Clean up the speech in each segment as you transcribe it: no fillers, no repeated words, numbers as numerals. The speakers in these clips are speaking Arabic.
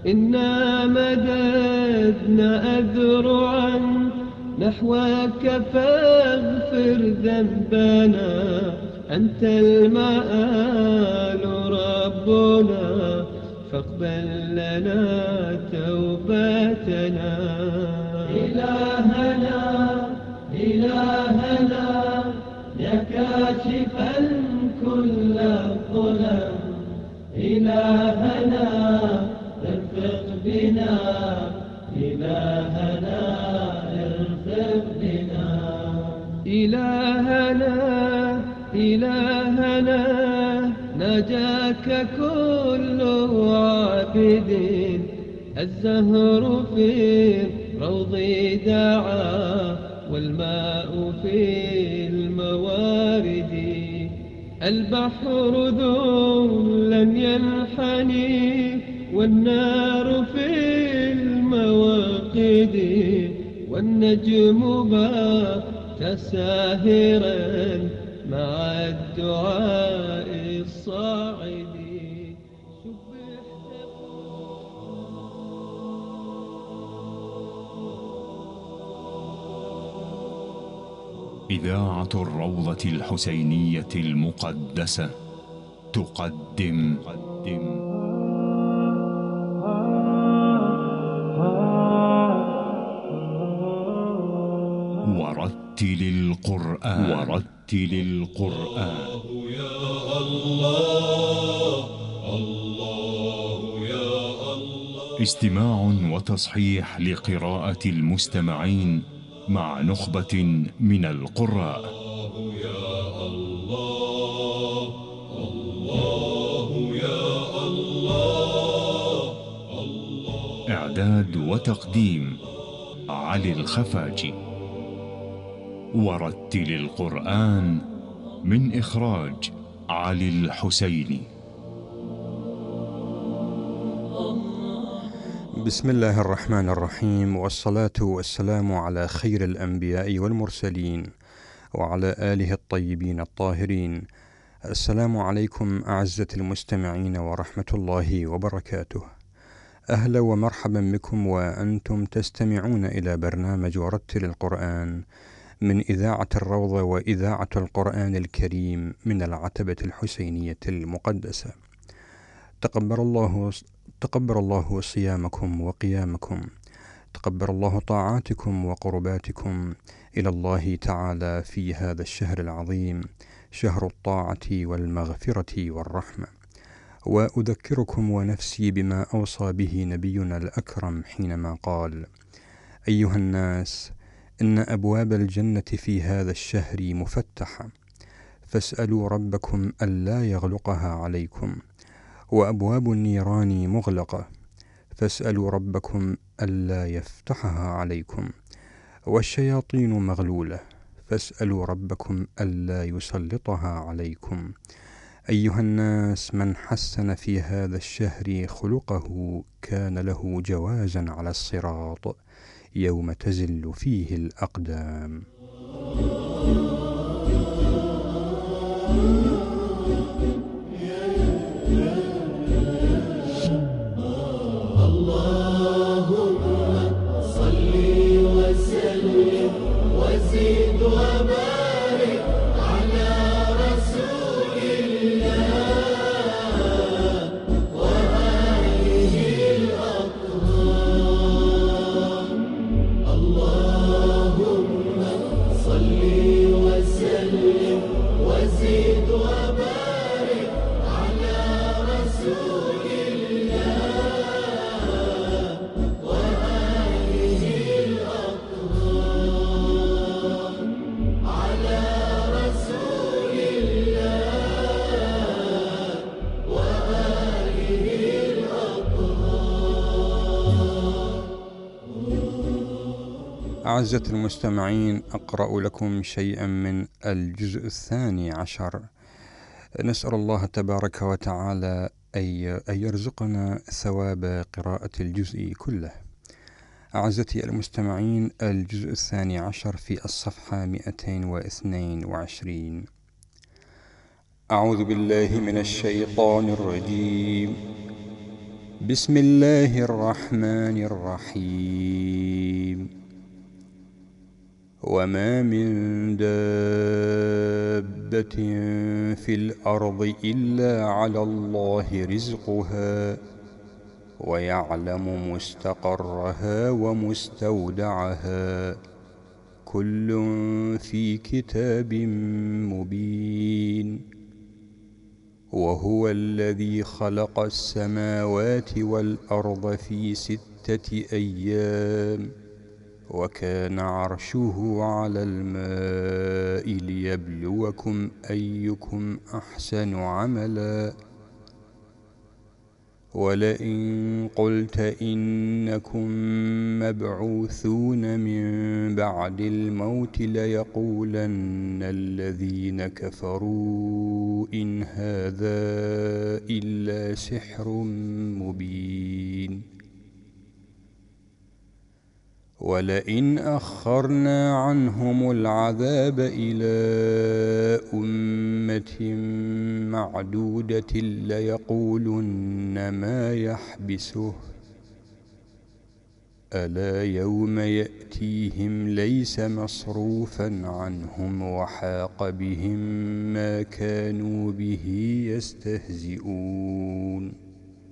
إنا مددنا أذرعا نحوك فاغفر ذنبنا، أنت المآل ربنا فاقبل لنا توبتنا. إلهنا إلهنا يا كاشفا كل الظلم، إلهنا ارفق بنا، إلهنا ارفق بنا. إلهنا إلهنا نجاك كل عابد، الزهر في الروض دعا والماء في الموارد، البحر ذلا ينحني والنار في المواقد، والنجم بات ساهرا مع الدعاء الصاعد. إذاعة الروضة الحسينية المقدسة تقدم ورتل القرآن. الله يا الله، الله يا الله. استماع وتصحيح لقراءة المستمعين مع نخبة من القراء. الله يا الله، الله يا الله، الله. إعداد وتقديم علي الخفاجي. ورتل القرآن من إخراج علي الحسيني. بسم الله الرحمن الرحيم، والصلاة والسلام على خير الأنبياء والمرسلين وعلى آله الطيبين الطاهرين. السلام عليكم أعزة المستمعين ورحمة الله وبركاته. أهلا ومرحبا بكم وأنتم تستمعون إلى برنامج ورتل القرآن من إذاعة الروضة وإذاعة القرآن الكريم من العتبة الحسينية المقدسة. تقبل الله صيامكم وقيامكم، تقبل الله طاعاتكم وقرباتكم إلى الله تعالى في هذا الشهر العظيم، شهر الطاعة والمغفرة والرحمة. وأذكركم ونفسي بما أوصى به نبينا الأكرم حينما قال: أيها الناس، إن أبواب الجنة في هذا الشهر مفتحة، فاسألوا ربكم ألا يغلقها عليكم، وأبواب النيران مغلقة، فاسألوا ربكم ألا يفتحها عليكم، والشياطين مغلولة، فاسألوا ربكم ألا يسلطها عليكم. أيها الناس، من حسن في هذا الشهر خلقه كان له جوازا على الصراط يوم تزل فيه الأقدام. أعزة المستمعين، أقرأ لكم شيئا من الجزء 12. نسأل الله تبارك وتعالى أن يرزقنا ثواب قراءة الجزء كله. أعزتي المستمعين، الجزء 12 في الصفحة 222. أعوذ بالله من الشيطان الرجيم. بسم الله الرحمن الرحيم. وما من دابة في الأرض إلا على الله رزقها ويعلم مستقرها ومستودعها كل في كتاب مبين. وهو الذي خلق السماوات والأرض في 6 أيام وكان عرشه على الماء ليبلوكم أيكم أحسن عملا. ولئن قلت إنكم مبعوثون من بعد الموت ليقولن الذين كفروا إن هذا إلا سحر مبين. ولئن أخرنا عنهم العذاب إلى أمة معدودة ليقولن ما يحبسه ألا يوم يأتيهم ليس مصروفا عنهم وحاق بهم ما كانوا به يستهزئون.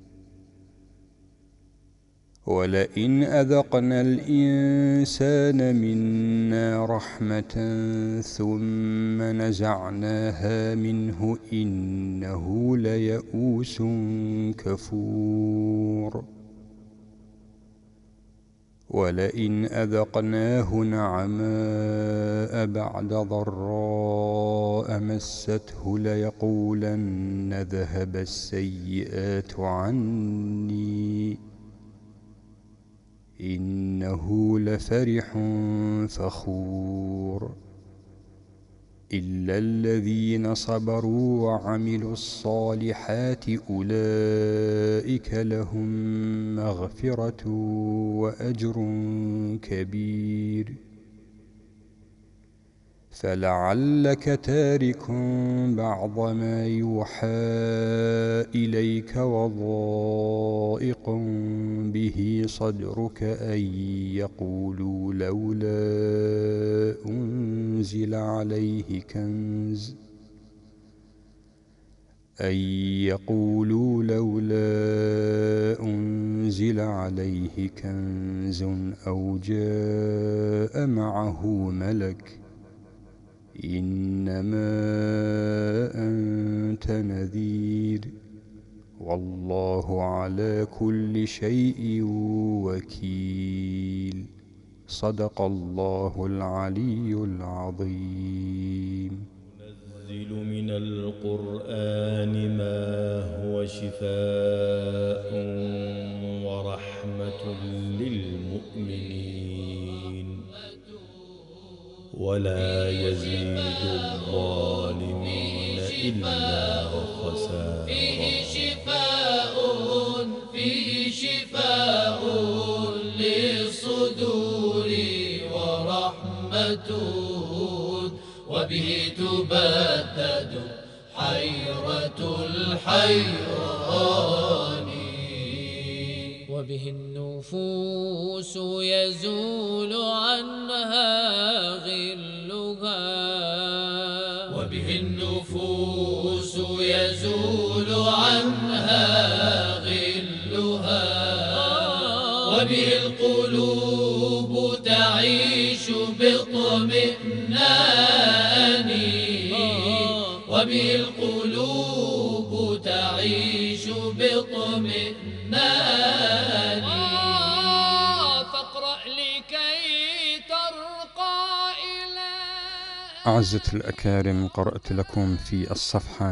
ولئن أذقنا الإنسان منا رحمة ثم نزعناها منه إنه ليئوس كفور. ولئن أذقناه نعماء بعد ضراء مسته ليقولن ذهب السيئات عني إنه لفرح فخور. إلا الذين صبروا وعملوا الصالحات أولئك لهم مغفرة وأجر كبير. فلعلك تارك بعض ما يوحى إليك وضائق به صدرك أن يقولوا لولا أنزل عليه كنز أو جاء معه ملك إنما أنت نذير والله على كل شيء وكيل. صدق الله العلي العظيم. ننزل من القرآن ما هو شفاء ورحمة للمؤمنين ولا يزيد الظالمين إلا خسارا. فيه شفاء للصدور ورحمة وبه تبدد حيرة الحيران. وبه النفوس يزول عنها غلها وبه النفوس يزول عنها غلها وبه القلوب تعيش باطمئنان وبه القلوب تعيش باطمئنان. فاقرأ لكي ترقى إلى. أعزة الأكارم، قرأت لكم في الصفحة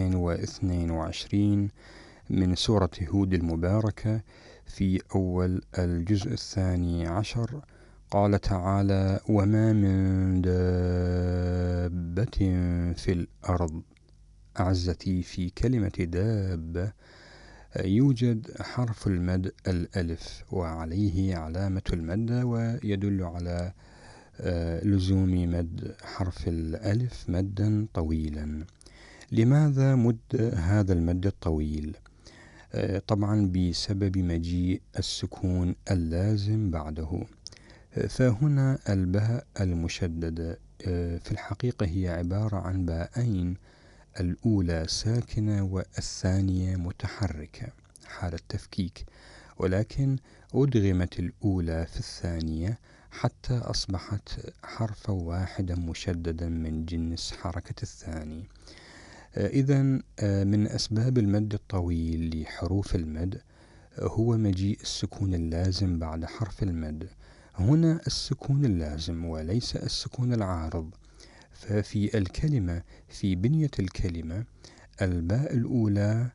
222 من سورة هود المباركة في أول الجزء 12. قال تعالى: وما من دابة في الأرض. أعزتي، في كلمة دابة يوجد حرف المد الألف وعليه علامة المد، ويدل على لزوم مد حرف الألف مدا طويلا. لماذا مد هذا المد الطويل؟ طبعا بسبب مجيء السكون اللازم بعده. فهنا الباء المشددة في الحقيقة هي عبارة عن باءين، الأولى ساكنة والثانية متحركة حال التفكيك، ولكن أدغمت الأولى في الثانية حتى أصبحت حرفا واحدا مشددا من جنس حركة الثاني. إذن من أسباب المد الطويل لحروف المد هو مجيء السكون اللازم بعد حرف المد. هنا السكون اللازم وليس السكون العارض. ففي الكلمة، في بنية الكلمة، الباء الأولى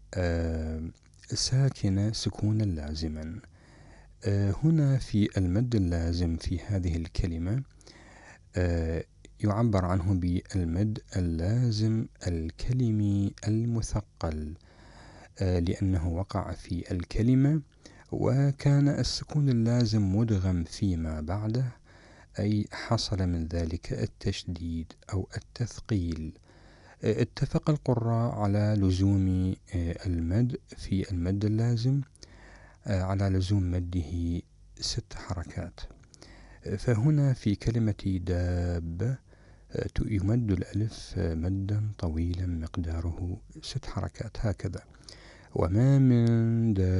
ساكنة سكونا لازما. هنا في المد اللازم في هذه الكلمة يعبر عنه بالمد اللازم الكلمي المثقل، لأنه وقع في الكلمة وكان السكون اللازم مدغم فيما بعده، أي حصل من ذلك التشديد أو التثقيل. اتفق القراء على لزوم المد في المد اللازم، على لزوم مده 6 حركات. فهنا في كلمة دابة يمد الألف مدا طويلا مقداره 6 حركات هكذا. وما من دابة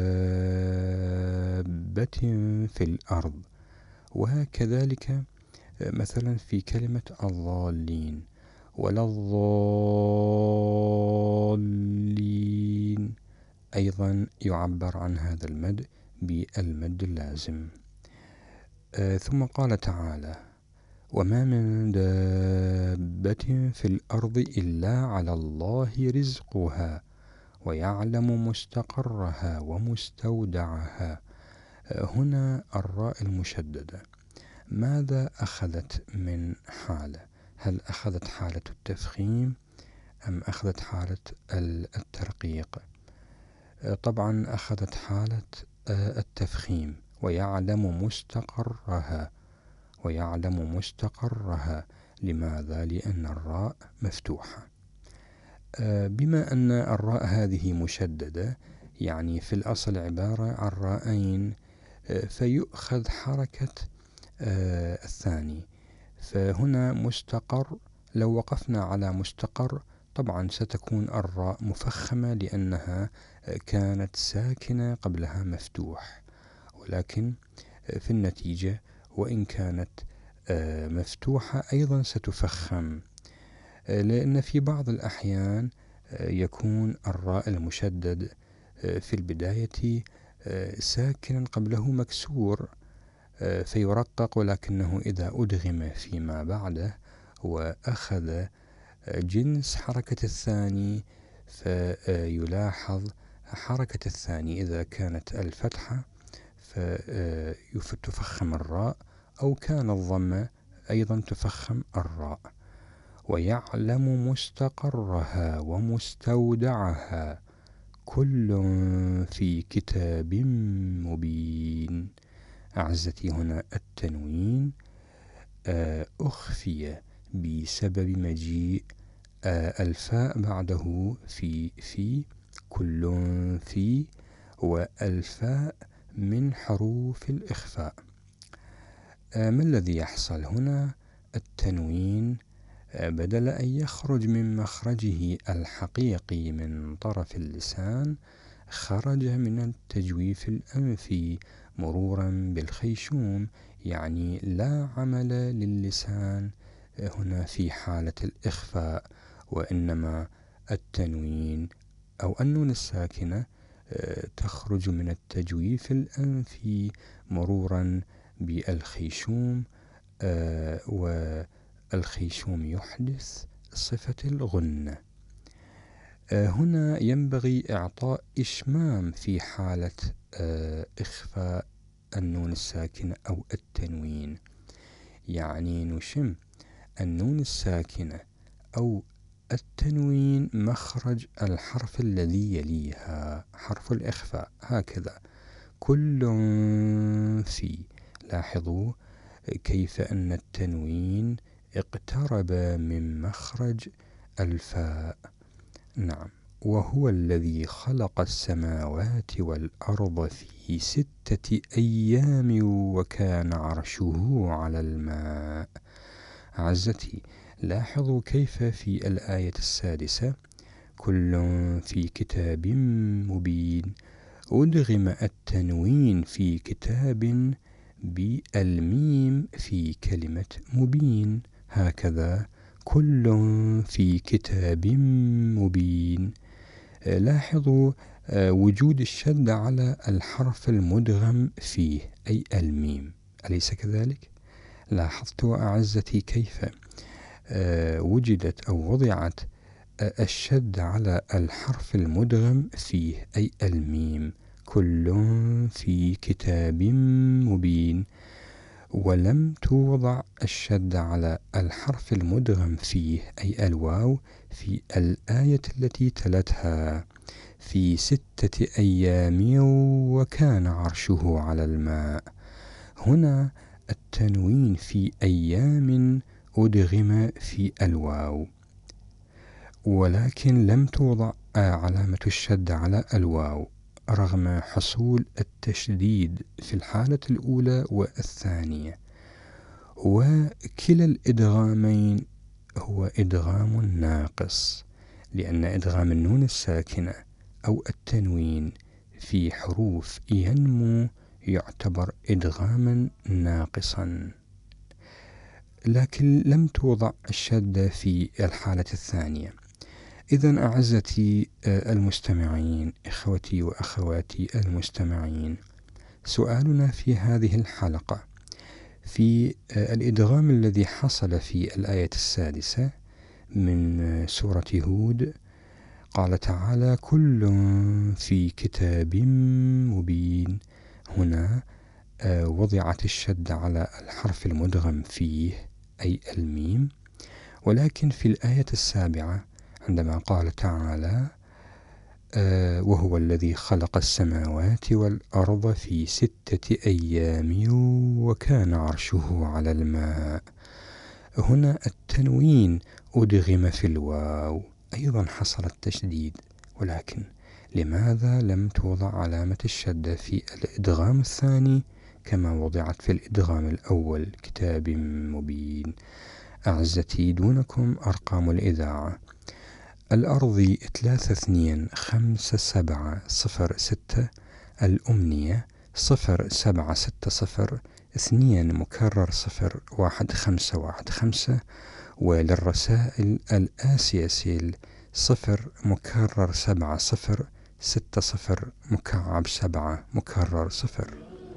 في الأرض. وكذلك مثلا في كلمة الضالين، ولا الضالين، أيضا يعبر عن هذا المد بالمد اللازم. ثم قال تعالى: وما من دابة في الأرض إلا على الله رزقها ويعلم مستقرها ومستودعها. هنا الراء المشددة ماذا أخذت من حالة؟ هل أخذت حالة التفخيم أم أخذت حالة الترقيق؟ طبعا أخذت حالة التفخيم. ويعلم مستقرها، ويعلم مستقرها. لماذا؟ لأن الراء مفتوحة. بما أن الراء هذه مشددة، يعني في الأصل عبارة عن راءين، فيؤخذ حركة الثاني. فهنا مستقر، لو وقفنا على مستقر طبعا ستكون الراء مفخمة لأنها كانت ساكنة قبلها مفتوح، ولكن في النتيجة وإن كانت مفتوحة أيضا ستفخم، لأن في بعض الأحيان يكون الراء المشدد في البداية ساكنا قبله مكسور فيرقق، ولكنه إذا أدغم فيما بعده وأخذ جنس حركة الثاني فيلاحظ حركة الثاني إذا كانت الفتحة فتفخم الراء، أو كان الضمة أيضا تفخم الراء. ويعلم مستقرها ومستودعها كل في كتاب مبين. أعزتي، هنا التنوين أخفي بسبب مجيء الفاء بعده في كل في، والفاء من حروف الإخفاء. ما الذي يحصل هنا؟ التنوين بدل أن يخرج من مخرجه الحقيقي من طرف اللسان، خرج من التجويف الأنفي مرورا بالخيشوم، يعني لا عمل للسان هنا في حالة الإخفاء، وإنما التنوين أو النون الساكنة تخرج من التجويف الأنفي مرورا بالخيشوم، والخيشوم يحدث صفة الغنة. هنا ينبغي إعطاء إشمام في حالة إخفاء النون الساكنة أو التنوين، يعني نشم النون الساكنة أو التنوين مخرج الحرف الذي يليها حرف الإخفاء، هكذا كل في. لاحظوا كيف أن التنوين اقترب من مخرج الفاء. نعم. وهو الذي خلق السماوات والأرض في 6 أيام وكان عرشه على الماء. أعزتي، لاحظوا كيف في الآية السادسة كل في كتاب مبين أدغم التنوين في كتاب بالميم في كلمة مبين، هكذا كل في كتاب مبين. لاحظوا وجود الشد على الحرف المدغم فيه أي الميم، أليس كذلك؟ لاحظت أعزتي كيف وجدت أو وضعت الشد على الحرف المدغم فيه أي الميم، كل في كتاب مبين، ولم توضع الشد على الحرف المدغم فيه أي الواو في الآية التي تلتها في 6 أيام وكان عرشه على الماء. هنا التنوين في أيام أدغم في الواو، ولكن لم توضع علامة الشد على الواو رغم حصول التشديد في الحالة الأولى والثانية. وكلا الإدغامين هو إدغام ناقص، لأن إدغام النون الساكنة أو التنوين في حروف ينمو يعتبر إدغاما ناقصا، لكن لم توضع الشدة في الحالة الثانية. إذن أعزتي المستمعين، إخوتي وأخواتي المستمعين، سؤالنا في هذه الحلقة في الإدغام الذي حصل في الآية السادسة من سورة هود، قال تعالى كل في كتاب مبين. هنا وضعت الشد على الحرف المدغم فيه أي الميم، ولكن في الآية السابعة عندما قال تعالى وهو الذي خلق السماوات والأرض في 6 أيام وكان عرشه على الماء، هنا التنوين أدغم في الواو، أيضا حصل التشديد، ولكن لماذا لم توضع علامة الشدة في الإدغام الثاني كما وضعت في الإدغام الأول كتاب مبين؟ أعزتي، دونكم أرقام الإذاعة: الأرضي 325706، الأمنية 0760 2 مكرر 01515، وللرسائل الآسياسيل 0 مكرر 7060 مكعب 7 مكرر 0.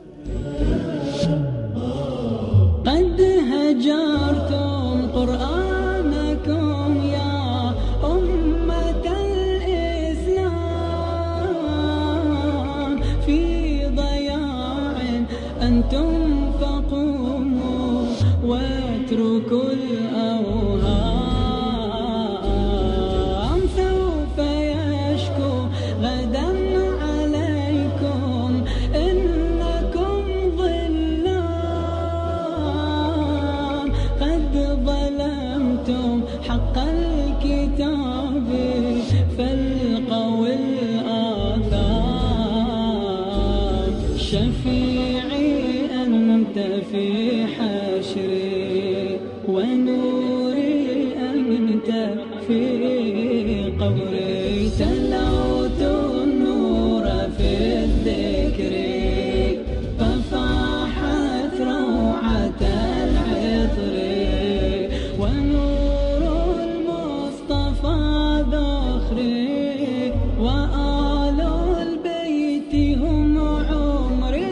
قد هجرتم قرآنكم يا أمة الإسلام، في ضياع أنتم فقوموا واتركوا الأوهام، سوف يشكو غدا عليكم إنكم ظلام، قد ظلمتم حق الكتاب فالقوا الآثام، شفيعي أنت في حشري ونوري أنت في قبري، تلوت النور في الذكر ففاحت روعة العطر، ونور المصطفى ذخري وآل البيت هم عمري.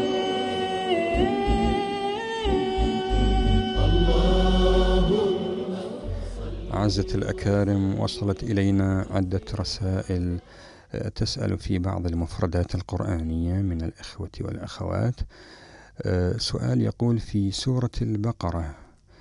أعزة الأكارم، وصلت إلينا عدة رسائل تسأل في بعض المفردات القرآنية من الإخوة والأخوات. سؤال يقول: في سورة البقرة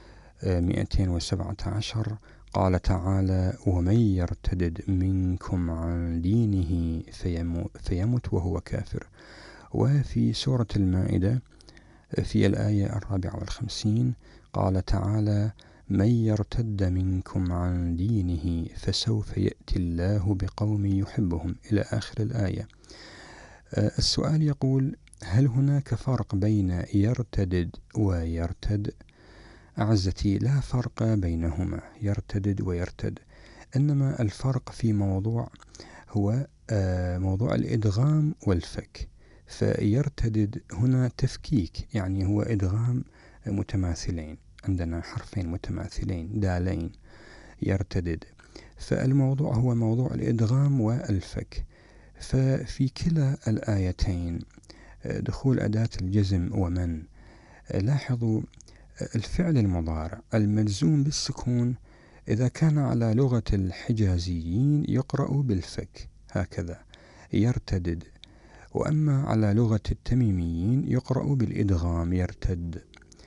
217 قال تعالى: ومن يرتدد منكم عن دينه فيمت وهو كافر. وفي سورة المائدة في الآية 54 قال تعالى: من يرتد منكم عن دينه فسوف يأتي الله بقوم يحبهم إلى آخر الآية. السؤال يقول: هل هناك فرق بين يرتدد ويرتد؟ أعزتي، لا فرق بينهما، يرتدد ويرتد، إنما الفرق في موضوع هو موضوع الإدغام والفك. فيرتدد هنا تفكيك، يعني هو إدغام متماثلين، عندنا حرفين متماثلين دالين يرتدد، فالموضوع هو موضوع الإدغام والفك. ففي كلا الآيتين دخول أداة الجزم ومن. لاحظوا الفعل المضارع المجزوم بالسكون إذا كان على لغة الحجازيين يقرأ بالفك هكذا يرتدد، وأما على لغة التميميين يقرأ بالإدغام يرتد.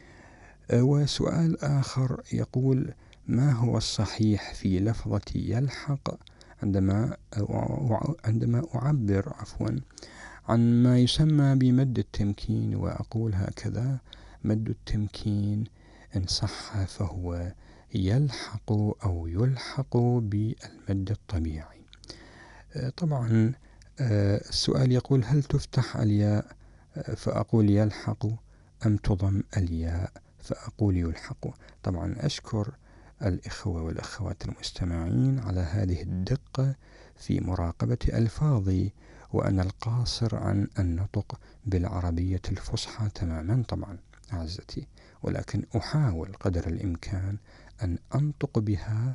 وسؤال آخر يقول: ما هو الصحيح في لفظة يلحق عندما أعبر عن ما يسمى بمد التمكين، وأقول هكذا: مد التمكين إن صح فهو يلحق أو يلحق بالمد الطبيعي. طبعا السؤال يقول: هل تفتح الياء فأقول يلحق أم تضم الياء فأقول يلحق؟ طبعا أشكر الإخوة والأخوات المستمعين على هذه الدقة في مراقبة ألفاظي، وأنا القاصر عن النطق بالعربية الفصحى تماما طبعا أعزتي، ولكن أحاول قدر الإمكان أن أنطق بها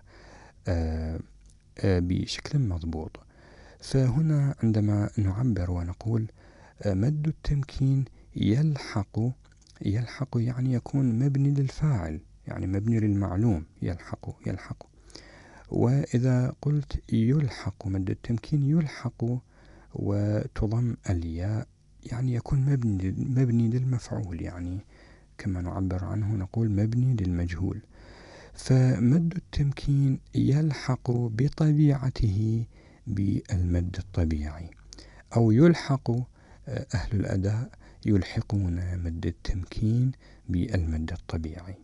بشكل مضبوط. فهنا عندما نعبر ونقول مد التمكين يلحق يعني يكون مبني للفاعل، يعني مبني للمعلوم، يلحق. وإذا قلت يلحق مد التمكين يلحق وتضم الياء يعني يكون مبني للمفعول، يعني كما نعبر عنه نقول مبني للمجهول. فمد التمكين يلحق بطبيعته بالمد الطبيعي، أو يلحق أهل الأداء يلحقون مد التمكين بالمد الطبيعي.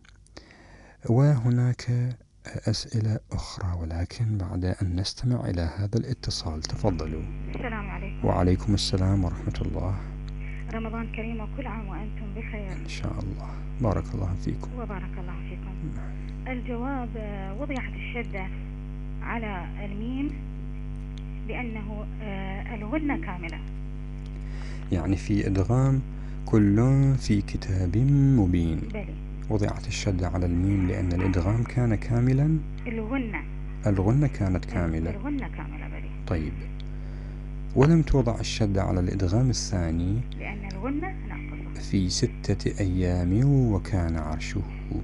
وهناك أسئلة أخرى ولكن بعد أن نستمع إلى هذا الاتصال. تفضلوا. السلام عليكم. وعليكم السلام ورحمة الله. رمضان كريم وكل عام وأنتم بخير إن شاء الله. بارك الله فيكم. وبارك الله فيكم. الجواب: وضعت الشدة على الميم لأنه الغنة كاملة، يعني في إدغام كل في كتاب مبين. بلي. وضعت الشدة على الميم لأن الإدغام كان كاملا. الغنة كانت كاملة. الغنة كاملة بلي. طيب، ولم توضع الشدة على الإدغام الثاني لأن الغنة ناقصة في 6 أيام وكان عرشه.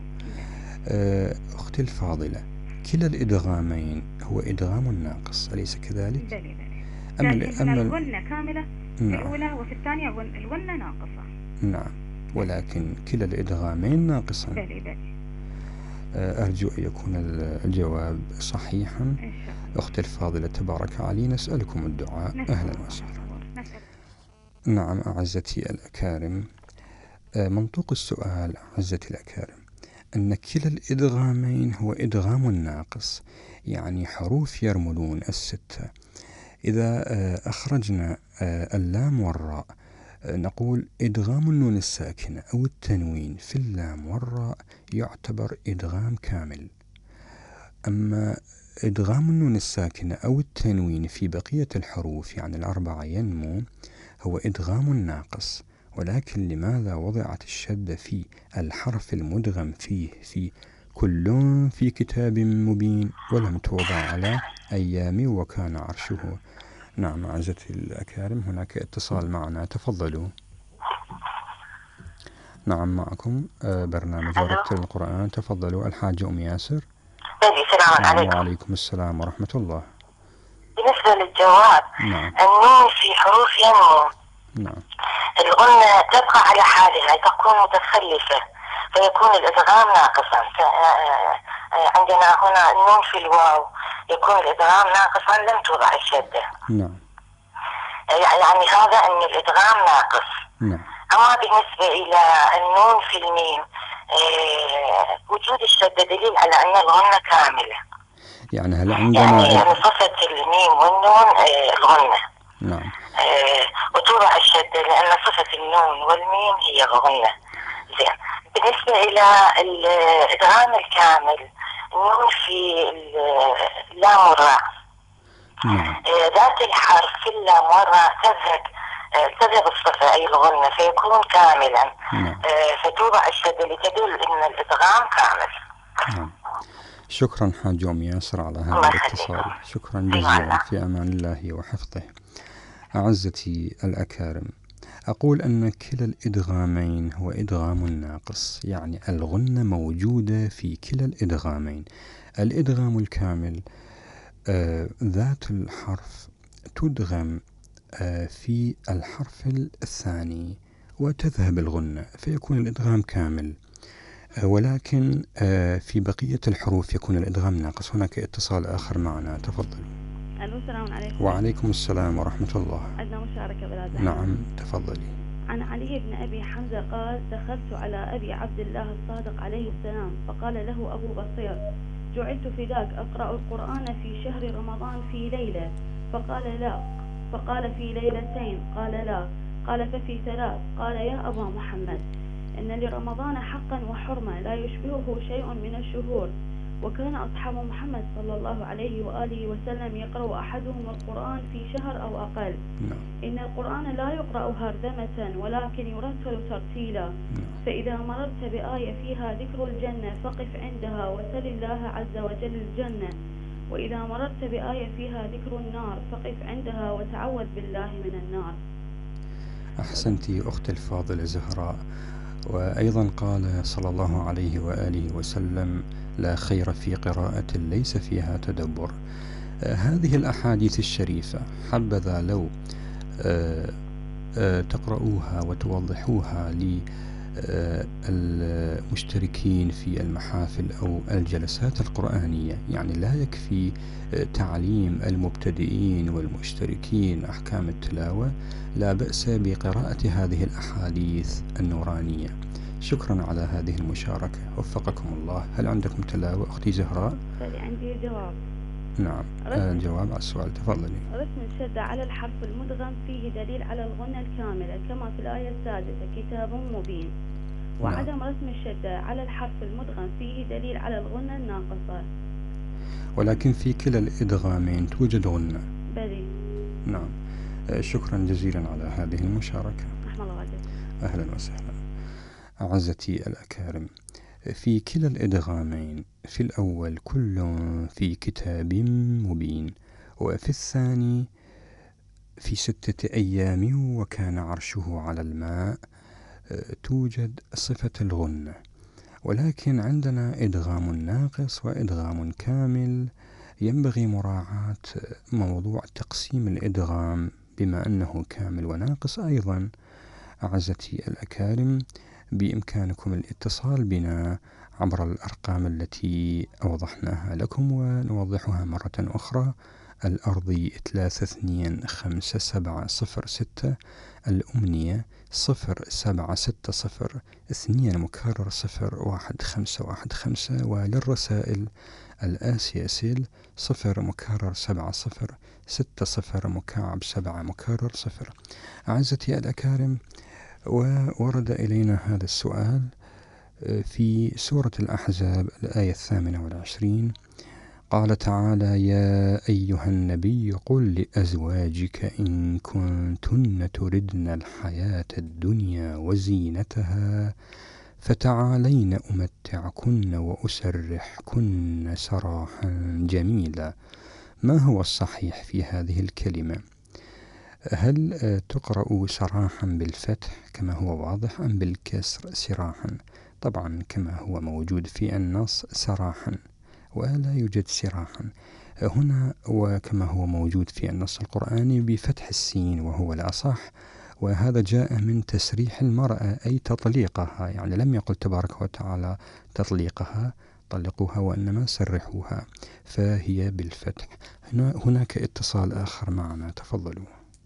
أختي الفاضلة، كلا الإدغامين هو إدغام ناقص، أليس كذلك؟ بلي. أما الغنة كاملة في الأولى وفي الثانية الغنة ناقصة. نعم، ولكن كلا الإدغامين ناقصا. بلي. أرجو أن يكون الجواب صحيحا. إن شاء الله. أختي الفاضلة تبارك علي، نسألكم الدعاء. أهلا وسهلا. نعم أعزتي الأكارم، منطوق السؤال أعزتي الأكارم أن كلا الإدغامين هو إدغام ناقص، يعني حروف يرملون 6. إذا أخرجنا اللام والراء نقول إدغام النون الساكنة أو التنوين في اللام والراء يعتبر إدغام كامل. أما إدغام النون الساكنة أو التنوين في بقية الحروف يعني 4 ينمو هو إدغام ناقص. ولكن لماذا وضعت الشدة في الحرف المدغم فيه في كل في كتاب مبين ولم توضع على أيام وكان عرشه؟ نعم أعزتي الأكارم، هناك اتصال معنا. تفضلوا. نعم معكم برنامج ورتل القرآن. تفضلوا. الحاجة أم ياسر. السلام عليكم. وعليكم السلام ورحمة الله. بالنسبة للجواب، نعم. النون في حروف ينمو. نعم. الغنة تبقى على حالها، تكون متخلفة فيكون الإدغام ناقصا. عندنا هنا النون في الواو يكون الإدغام ناقصا لم توضع الشدة. نعم. يعني هذا أن الإدغام ناقص. نعم. أما بالنسبة إلى النون في الميم وجود الشدة دليل على أن الغنة كاملة. يعني هل عندنا يعني صفة الميم والنون الغنة. نعم. وتوضع الشدة لأن صفة النون والميم هي الغنة. زين. بالنسبة إلى الإدغام الكامل، النون في اللام والراء. نعم. ذات الحرف في اللام والراء تذهب الصفة أي الغنة فيكون كاملا. نعم. فتوضع الشدة لتدل أن الإدغام كامل. نعم. شكرا حاج أم ياسر على هذا الاتصال، شكرا جزيلا، في أمان الله وحفظه. أعزتي الأكارم، أقول أن كلا الإدغامين هو إدغام ناقص، يعني الغنة موجودة في كلا الإدغامين. الإدغام الكامل ذات الحرف تدغم في الحرف الثاني وتذهب الغنة فيكون الإدغام كامل، ولكن في بقية الحروف يكون الإدغام ناقص. هناك اتصال آخر معنا، تفضل. ألو، السلام عليكم. وعليكم السلام ورحمة الله. عندنا مشاركة بلا زحمة. نعم تفضلي. عن علي بن أبي حمزة قال: دخلت على أبي عبد الله الصادق عليه السلام فقال له أبو بصير: جعلت فداك أقرأ القرآن في شهر رمضان في ليلة؟ فقال: لا. فقال: في ليلتين؟ قال: لا. قال: ففي ثلاث؟ قال: يا أبا محمد، إن لرمضان حقا وحرمة لا يشبهه شيء من الشهور، وكان أصحاب محمد صلى الله عليه وآله وسلم يقرأ أحدهم القرآن في شهر أو أقل. إن القرآن لا يقرأ هرذمة ولكن يرتل ترتيلا. فإذا مررت بآية فيها ذكر الجنة فقف عندها وسل الله عز وجل الجنة، وإذا مررت بآية فيها ذكر النار فقف عندها وتعوذ بالله من النار. أحسنتي أختي الفاضلة زهراء. وأيضا قال صلى الله عليه وآله وسلم: لا خير في قراءة ليس فيها تدبر. هذه الأحاديث الشريفة حبذا لو تقرؤوها وتوضحوها للمشتركين في المحافل أو الجلسات القرآنية. يعني لا يكفي تعليم المبتدئين والمشتركين أحكام التلاوة، لا بأس بقراءة هذه الأحاديث النورانية. شكرا على هذه المشاركة، وفقكم الله. هل عندكم تلاوة أختي زهراء؟ عندي جواب. نعم، جواب على السؤال، تفضلي. رسم الشدة على الحرف المدغم فيه دليل على الغنة الكاملة كما في الآية السادسة: كتاب مبين. وعدم رسم الشدة على الحرف المدغم فيه دليل على الغنة الناقصة. ولكن في كلا الإدغامين توجد غنة. بلي. نعم. شكرا جزيلا على هذه المشاركة. أهلا وسهلا. أعزتي الأكارم، في كلا الإدغامين، في الأول كل في كتاب مبين، وفي الثاني في 6 أيام وكان عرشه على الماء، توجد صفة الغنة. ولكن عندنا إدغام ناقص وإدغام كامل. ينبغي مراعاة موضوع تقسيم الإدغام بما أنه كامل وناقص. أيضا أعزتي الأكارم، بإمكانكم الاتصال بنا عبر الأرقام التي أوضحناها لكم ونوضحها مرة أخرى: الأرضي 325706، الأمنية 0760-2 وللرسائل الآسياسيل 0-70-60-7-0. أعزتي الأكارم، وورد إلينا هذا السؤال في سورة الأحزاب الآية 28. قال تعالى: يا أيها النبي قل لأزواجك إن كنتن تردن الحياة الدنيا وزينتها فتعالين أمتعكن وأسرحكن سراحا جميلا. ما هو الصحيح في هذه الكلمة؟ هل تقرأ سراحا بالفتح كما هو واضح أم بالكسر سراحا؟ طبعا كما هو موجود في النص سراحا، ولا يوجد سراحا هنا، وكما هو موجود في النص القرآني بفتح السين وهو الأصح. وهذا جاء من تسريح المرأة أي تطليقها، يعني لم يقل تبارك وتعالى تطليقها طلقوها وإنما سرحوها، فهي بالفتح. هناك اتصال آخر معنا، تفضلوا.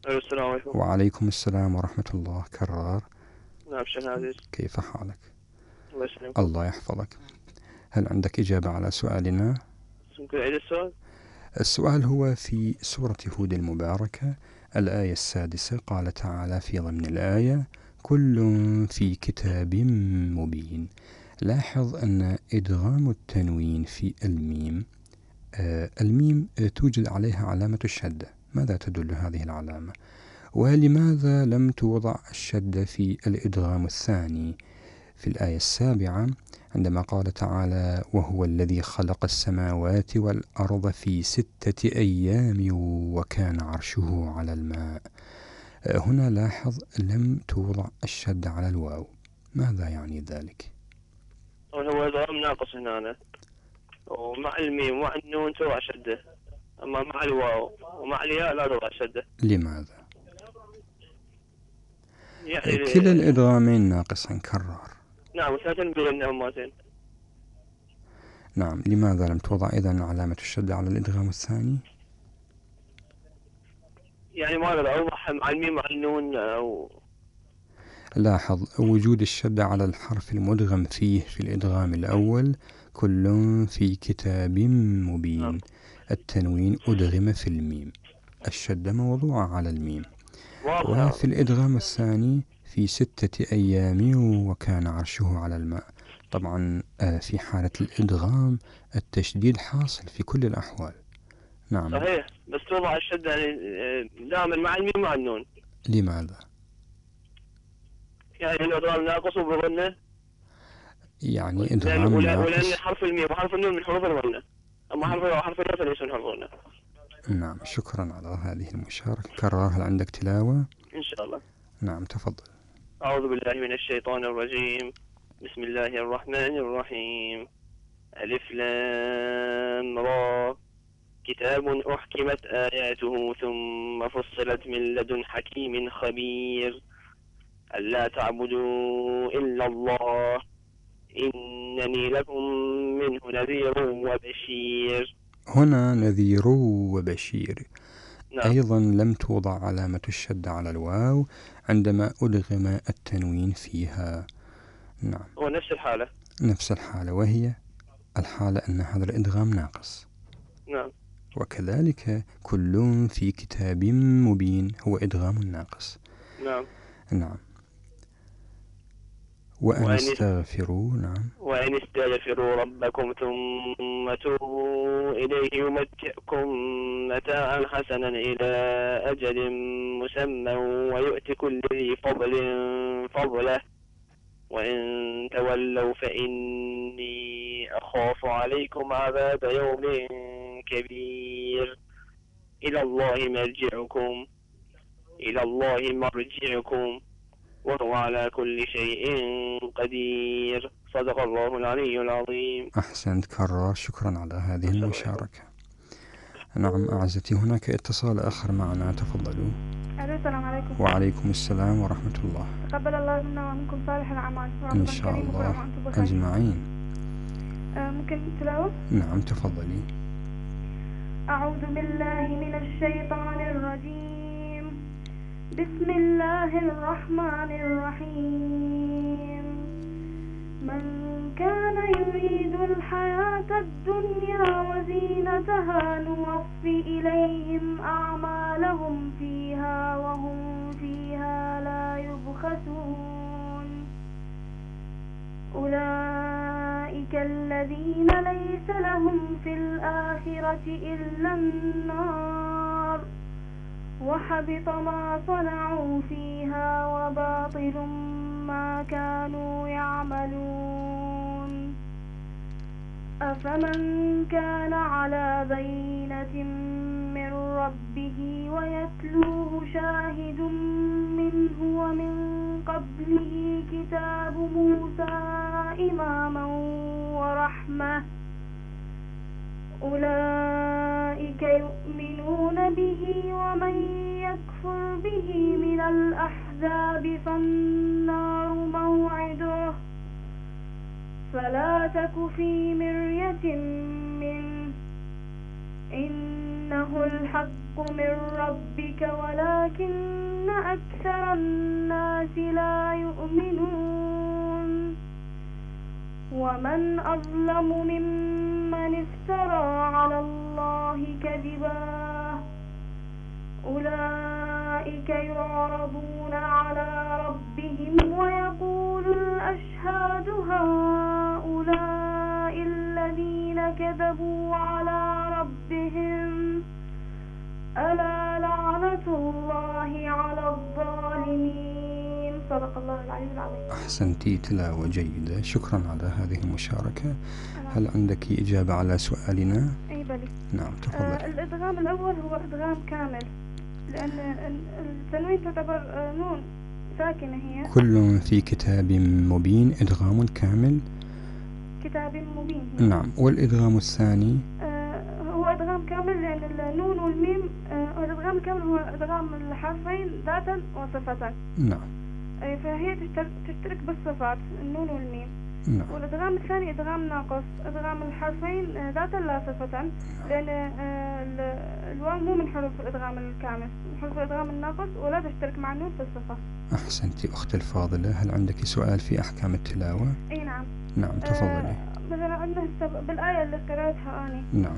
السلام عليكم. وعليكم السلام ورحمة الله. كرار. نعم شيخ عزيز. كيف حالك؟ الله يسلمك. الله يحفظك. هل عندك إجابة على سؤالنا؟ ممكن أعيد السؤال؟ السؤال هو في سورة هود المباركة الآية 6 قال تعالى في ضمن الآية كل في كتاب مبين. لاحظ أن إدغام التنوين في الميم الميم توجد عليها علامة الشدة. ماذا تدل هذه العلامة؟ ولماذا لم توضع الشدة في الإدغام الثاني في الآية 7 عندما قال تعالى وهو الذي خلق السماوات والأرض في 6 أيام وكان عرشه على الماء؟ هنا لاحظ لم توضع الشدة على الواو. ماذا يعني ذلك؟ هو إدغام ناقص هنا، ومع الميم ومع النون توضع شدة، أما مع الواو ومع الياء لا توضع شدة. لماذا؟ يعني كلا الإدغامين ناقصا. كرار. نعم ثلاثين بغنهمتين. نعم. لماذا لم توضع إذن علامة الشدة على الإدغام الثاني؟ يعني ما أقدر أوضح مع الميم مع النون لاحظ وجود الشدة على الحرف المدغم فيه في الإدغام الأول كل في كتاب مبين. التنوين أدغم في الميم، الشدة موضوعة على الميم. وفي الإدغام الثاني في 6 أيام وكان عرشه على الماء. طبعا في حالة الإدغام التشديد حاصل في كل الأحوال. نعم صحيح، بس توضع الشدة يعني دائما مع الميم مع النون. لماذا؟ يعني الإدغام ناقص وبغنة، يعني إدغام ناقص ولأن حرف الميم وحرف النون من حروف الغنة، أما حرف الياء فليس من حروف الغنة. نعم شكرا على هذه المشاركة. كرر. هل عندك تلاوة؟ إن شاء الله. نعم تفضل. أعوذ بالله من الشيطان الرجيم. بسم الله الرحمن الرحيم. ألف لام را كتاب أحكمت آياته ثم فصلت من لدن حكيم خبير ألا تعبدوا إلا الله إنني لكم منه نذير وبشير. هنا نذير وبشير. نعم. أيضا لم توضع علامة الشد على الواو عندما أدغم التنوين فيها. نعم. هو نفس الحالة. نفس الحالة، وهي الحالة أن هذا الإدغام ناقص. نعم. وكذلك كل في كتاب مبين هو إدغام ناقص. نعم. نعم. وأن استغفروا. نعم. وأن استغفروا ربكم ثم توبوا إليه يمتعكم متاعا حسنا إلى أجل مسمى ويؤتي كل ذي فضل فضله وإن تولوا فإني أخاف عليكم عذاب يوم كبير. إلى الله مرجعكم وهو على كل شيء قدير. صدق الله العلي العظيم. أحسنت. كرر. شكرا على هذه المشاركة. نعم أعزتي هناك اتصال آخر معنا. تفضلوا. السلام عليكم. وعليكم السلام ورحمة الله. تقبل الله منا ومنكم صالح الأعمال. إن شاء الله أجمعين. ممكن تلاوة؟ نعم تفضلي. أعوذ بالله من الشيطان الرجيم. بسم الله الرحمن الرحيم. من كان يريد الحياة الدنيا وزينتها نوفي إليهم أعمالهم فيها وهم فيها لا يبخسون. أولئك الذين ليس لهم في الآخرة إلا النار وحبط ما صنعوا فيها وباطل ما كانوا يعملون. أفمن كان على بينة من ربه ويتلوه شاهد منه ومن قبله كتاب موسى إماما ورحمة أولئك يؤمنون به ومن يكفر به من الأحزاب فالنار موعده فلا تك في مرية منه إنه الحق من ربك ولكن أكثر الناس لا يؤمنون ومن أظلم ممن افترى على الله كذبا أولئك يعرضون على ربهم ويقول الأشهاد هؤلاء الذين كذبوا على ربهم ألا لعنة الله على الظالمين. صدق الله العلي العظيم. أحسنتي، تلاوة جيدة، شكرا على هذه المشاركة. هل عندك إجابة على سؤالنا؟ أي بلي. نعم تفضل. الإدغام الأول هو إدغام كامل، لأن التنوين تعتبر نون ساكنة هي. كل في كتاب مبين إدغام كامل. كتاب مبين. نعم. والإدغام الثاني هو إدغام كامل لأن النون والميم الإدغام الكامل هو إدغام الحرفين ذاتا وصفة. نعم. فهي تشترك بالصفات النون والميم. نعم. والإدغام الثاني إدغام ناقص، إدغام الحرفين ذاتا لا صفة، لأن الواو مو من حروف الإدغام الكامل، من حروف الإدغام الناقص ولا تشترك مع النون في الصفة. أحسنتي أختي الفاضلة. هل عندك سؤال في أحكام التلاوة؟ أي نعم. نعم تفضلي. مثلا عندنا بالآية اللي قرأتها أني. نعم.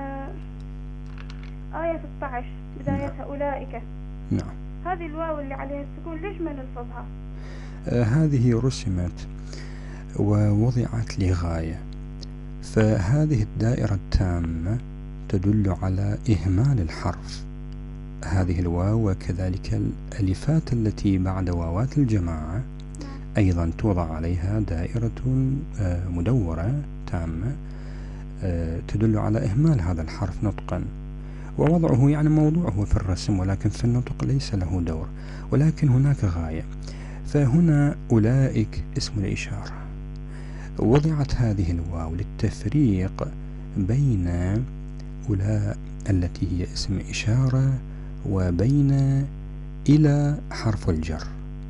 آية 16 بدايتها نعم. أولئك. نعم. هذه الواو اللي عليها السكون ليش ما نلفظها؟ هذه رسمت ووضعت لغاية، فهذه الدائرة التامة تدل على إهمال الحرف، هذه الواو، وكذلك الألفات التي بعد واوات الجماعة أيضا توضع عليها دائرة مدورة تامة تدل على إهمال هذا الحرف نطقا، ووضعه يعني موضوعه في الرسم، ولكن في النطق ليس له دور، ولكن هناك غاية. فهنا أولئك اسم الإشارة، وضعت هذه الواو للتفريق بين أولاء التي هي اسم إشارة وبين إلى حرف الجر.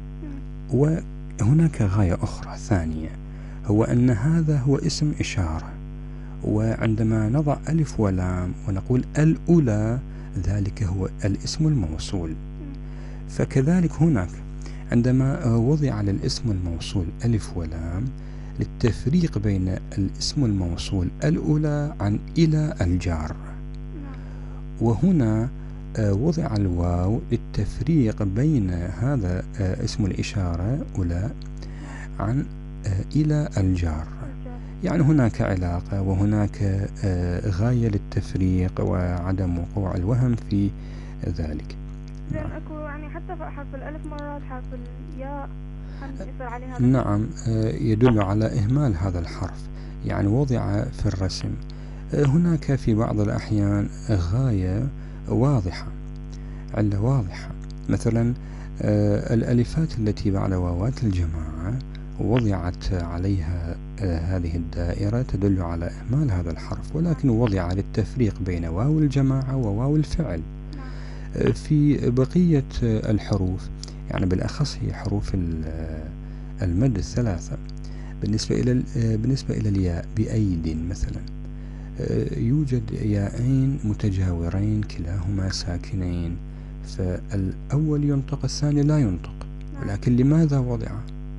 وهناك غاية أخرى ثانية، هو أن هذا هو اسم إشارة، وعندما نضع ألف ولام ونقول الأولى ذلك هو الاسم الموصول. فكذلك هناك عندما وضع للاسم الموصول ألف ولام للتفريق بين الاسم الموصول الأولى عن إلى الجار، وهنا وضع الواو للتفريق بين هذا اسم الإشارة أولى عن إلى الجار، يعني هناك علاقة وهناك غاية للتفريق وعدم وقوع الوهم في ذلك. لأن أكو يعني حتى في حرف الألف مرات حرف الياء يصير عليها. نعم، يدل على إهمال هذا الحرف، يعني وضع في الرسم. هناك في بعض الأحيان غاية واضحة، علة واضحة، مثلا الألفات التي بعد واوات الجماعة وضعت عليها هذه الدائرة تدل على إهمال هذا الحرف، ولكن وضع للتفريق بين واو الجماعة وواو الفعل. في بقية الحروف، يعني بالأخص هي حروف المد الثلاثة، بالنسبة إلى الياء بأيد مثلا يوجد ياءين متجاورين كلاهما ساكنين، فالأول ينطق الثاني لا ينطق، ولكن لماذا وضع؟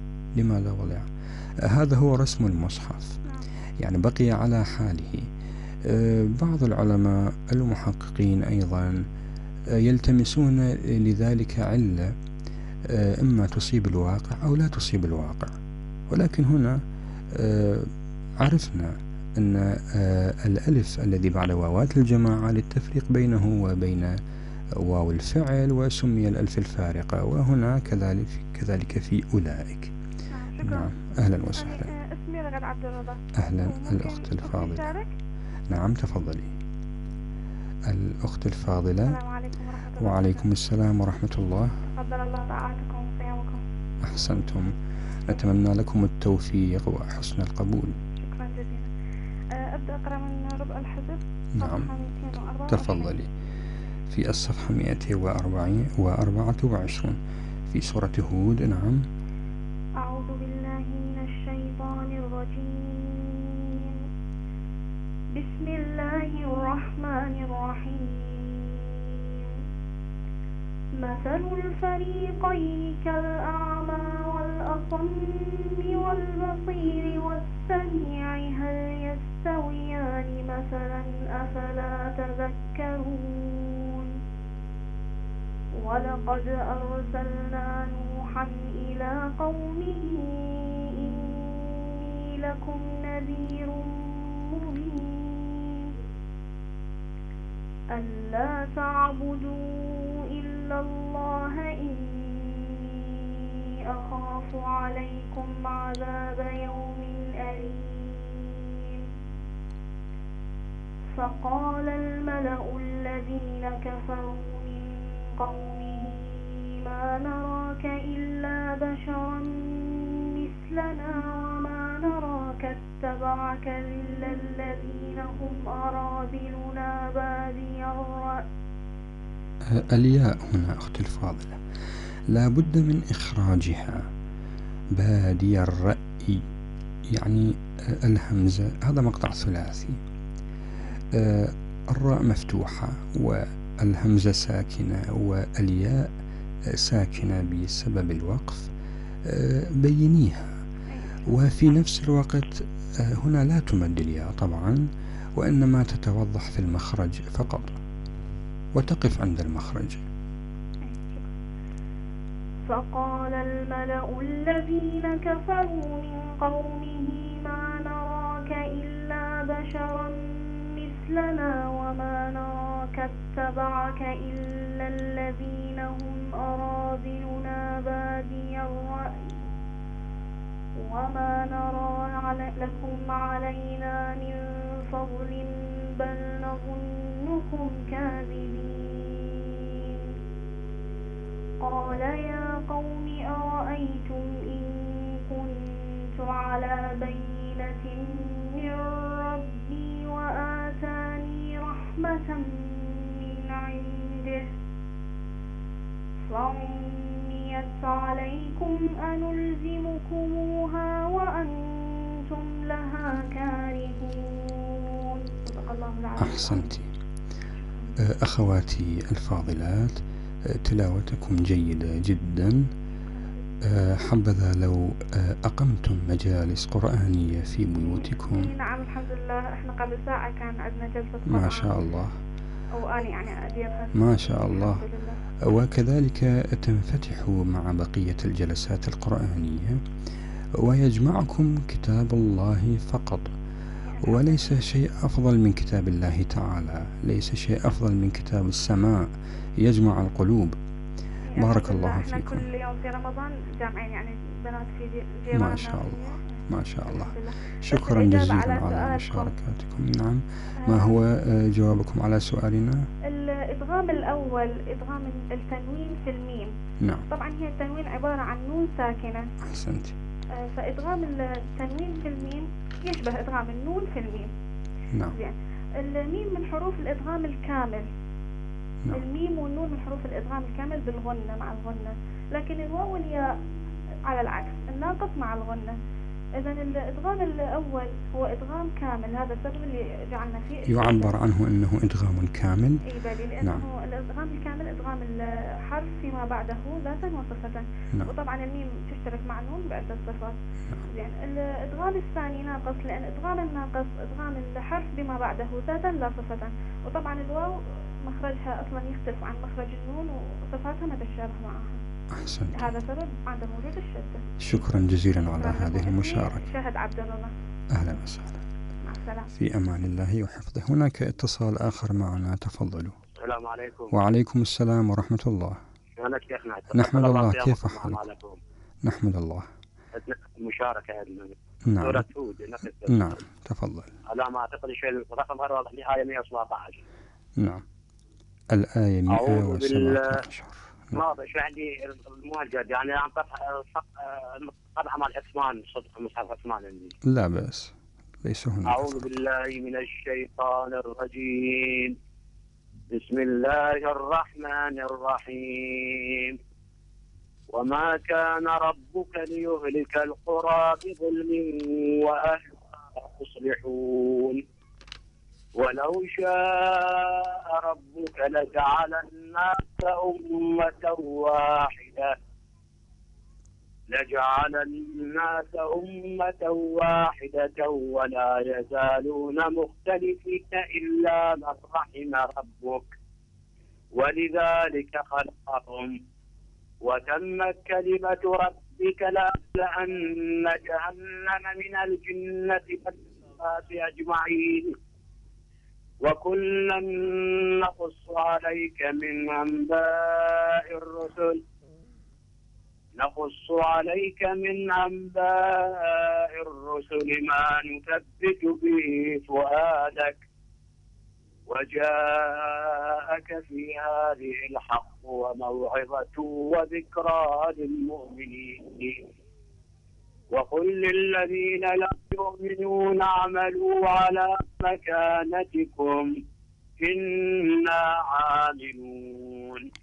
هذا هو رسم المصحف، يعني بقي على حاله. بعض العلماء المحققين أيضا يلتمسون لذلك علة إما تصيب الواقع أو لا تصيب الواقع، ولكن هنا عرفنا أن الألف الذي بعد واوات الجماعة للتفريق بينه وبين واو الفعل، وسمي الألف الفارقة، وهنا كذلك في أولئك. نعم، أهلا وسهلا. اسمي رغد عبد الرضا. أهلا الأخت الفاضلة. نعم تفضلي الأخت الفاضلة. السلام عليكم ورحمة الله. وعليكم السلام ورحمة الله. تفضل الله طاعتكم وصيامكم. أحسنتم، نتمنى لكم التوفيق وحسن القبول. شكرا جزيلا. أبدأ أقرأ من ربع الحزب. نعم تفضلي. في الصفحة 224 في سورة هود. نعم. أعوذ بالله من الشيطان الرجيم. بسم الله الرحمن الرحيم. مثل الفريقين كالأعمى والأصم والبصير والسميع هل يستويان مثلا أفلا تذكرون. ولقد أرسلنا نوحا إلى قومه إني لكم نذير مبين ألا تعبدوا إلا الله إني أخاف عليكم عذاب يوم أليم. فقال الملأ الذين كفروا من قومه ما نراك إلا بشرا مثلنا وما نراك اتبعك إلا الذين هم أراذلنا بادي الرأي. الياء هنا أختي الفاضلة لا بد من إخراجها، بادي الرأي يعني الهمزة هذا مقطع ثلاثي، الراء مفتوحة والهمزة ساكنة والياء ساكنة بسبب الوقف، بينيها. وفي نفس الوقت هنا لا تمد الياء طبعا، وإنما تتوضح في المخرج فقط وتقف عند المخرج. فقال الملأ الذين كفروا من قومه ما نراك إلا بشرا مثلنا وما نراك اتبعك إلا الذين هم أراذلنا بادي الرأي وما نرى لكم علينا من فضل بل نظنكم كاذبين. قال يا قوم أرأيتم إن كنت على بينة من ربي وآتاني رحمة من عنده فعميت عليكم أنلزمكموها وأنتم لها كارهون. أحسنت. أخواتي الفاضلات تلاوتكم جيدة جدا، حبذا لو أقمتم مجالس قرآنية في بيوتكم. نعم الحمد لله، احنا قبل ساعة كان عندنا جلسة ما شاء الله، وأنا يعني أديرها ما شاء الله. وكذلك تنفتح مع بقية الجلسات القرآنية ويجمعكم كتاب الله فقط، وليس شيء أفضل من كتاب الله تعالى، ليس شيء أفضل من كتاب السماء يجمع القلوب. بارك الله فيكم. احنا كل يوم في رمضان جامعين يعني بنات في جيراننا. ما شاء الله ما شاء الله. شكرا جزيلا على مشاركاتكم. نعم، ما هو جوابكم على سؤالنا؟ الإدغام الأول إدغام التنوين في الميم. نعم. طبعا هي التنوين عبارة عن نون ساكنة. أحسنت. فإدغام التنوين في الميم يشبه إدغام النون في الميم. نعم. زين. الميم من حروف الإدغام الكامل. نعم. الميم والنون من حروف الإدغام الكامل بالغنة مع الغنة، لكن الواو والياء على العكس الناقص مع الغنة. إذا الإدغام الأول هو إدغام كامل، هذا السبب اللي جعلنا فيه يعبر عنه أنه إدغام كامل. إي بالي، لأنه نعم. الإدغام الكامل إدغام الحرف فيما بعده ذاتا وصفة. نعم. وطبعا الميم تشترك مع النون بعدة صفات. نعم. يعني الإدغام الثاني ناقص، لأن إدغام الناقص إدغام الحرف بما بعده ذاتا لا صفة. وطبعا الواو مخرجها أصلا يختلف عن مخرج النون وصفاتها ما تتشابه معها. أحسنت. هذا سبب عدم وجود الشدة. شكرا جزيلا على هذه المشاركة. شاهد عبد الله. أهلا وسهلا. مع السلامة. في أمان الله وحفظه. هناك اتصال آخر معنا، تفضلوا. السلام عليكم. وعليكم السلام ورحمة الله. أنا شيخنا. نحمد الله. كيف حالك؟ نحمد الله. المشاركة. نعم. سورة هود. نعم تفضل. لا ما أعتقد شيء رقم واضح لي آية 117. نعم الآية 117. ما بش عندي المهجد يعني عن طبعا مع العثمان صدق مصحف عثمان عندي. لا بأس، ليس هناك. أعوذ بالله من الشيطان الرجيم. بسم الله الرحمن الرحيم. وما كان ربك ليهلك القرى بظلم وأهلها مصلحون ولو شاء ربك لجعل الناس أمة واحدة ولا يزالون مختلفين إلا من رحم ربك ولذلك خلقهم وتمت كلمة ربك لأملأن جهنم من الجنة والناس أجمعين وكلا نقص عليك من أنباء الرسل ما نثبت به فؤادك وجاءك في هذه الحق وموعظة وذكرى للمؤمنين وقل للذين لا يؤمنون اعملوا على مكانتكم إنا عاملون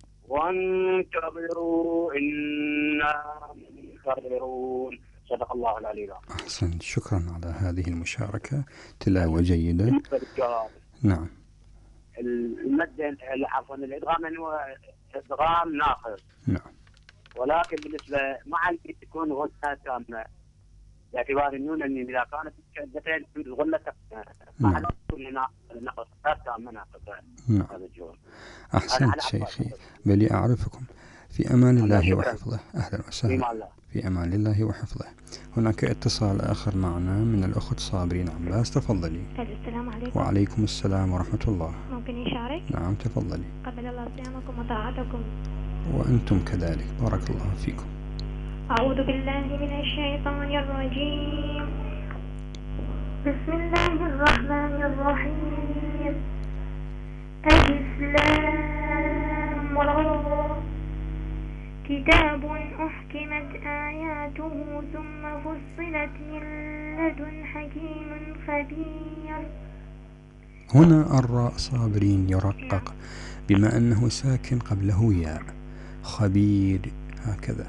وانتظروا إنا منتظرون. صدق الله العلي العظيم. أحسنت، شكرا على هذه المشاركة، تلاوة جيدة. نعم. المد عفوا الإدغام هو إدغام ناقص. نعم. ولكن بالنسبة مع اللي تكون غنة تامة باعتبار النون إن إذا كانت شدتين الغنة مع نقص تامة ناقصة. نعم. أحسنت شيخي، بلي أعرفكم. في أمان الله وحفظه. أهلا وسهلا. في أمان الله وحفظه. هناك اتصال آخر معنا من الأخت صابرين عباس، تفضلي. السلام عليكم. وعليكم السلام ورحمة الله. ممكن يشارك؟ نعم تفضلي. قبل الله صيامكم وطاعتكم. وأنتم كذلك، بارك الله فيكم. أعوذ بالله من الشيطان الرجيم. بسم الله الرحمن الرحيم. ألف لام را كتاب أحكمت آياته ثم فصلت من لدن حكيم خبير. هنا الراء صابرين يرقق بما أنه ساكن قبله ياء. خبير هكذا.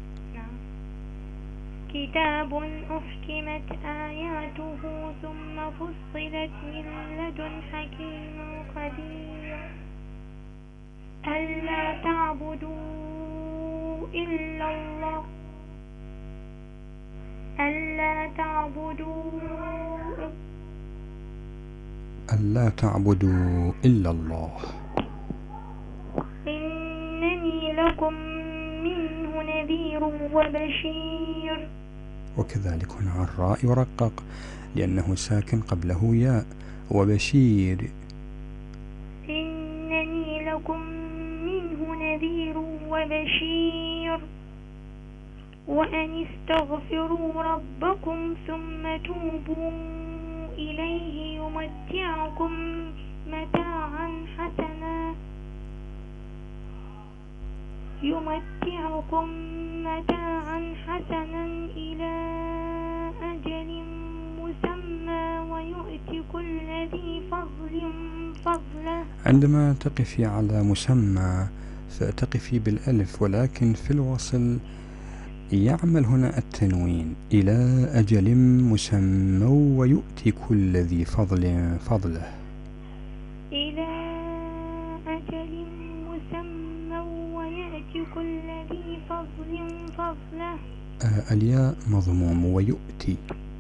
كتاب أحكمت آياته ثم فصلت من لدن حكيم خبير. ألا تعبدوا إلا الله ألا تعبدوا إلا الله إنني لكم منه نذير وبشير. وكذلك هنا الراء يرقق لأنه ساكن قبله ياء. وبشير إنني لكم منه نذير وبشير. وأن استغفروا ربكم ثم توبوا إليه يمتعكم متاعا حسنا إلى أجل مسمى ويؤتي كل ذي فضل فضله. عندما تقفي على مسمى فتقفي بالألف، ولكن في الوصل يعمل هنا التنوين إلى أجل مسمى ويؤتي كل ذي فضل فضله. إلى أجل مسمى ويأتي كل ذي فضل فضله. الياء مضموم ويؤتي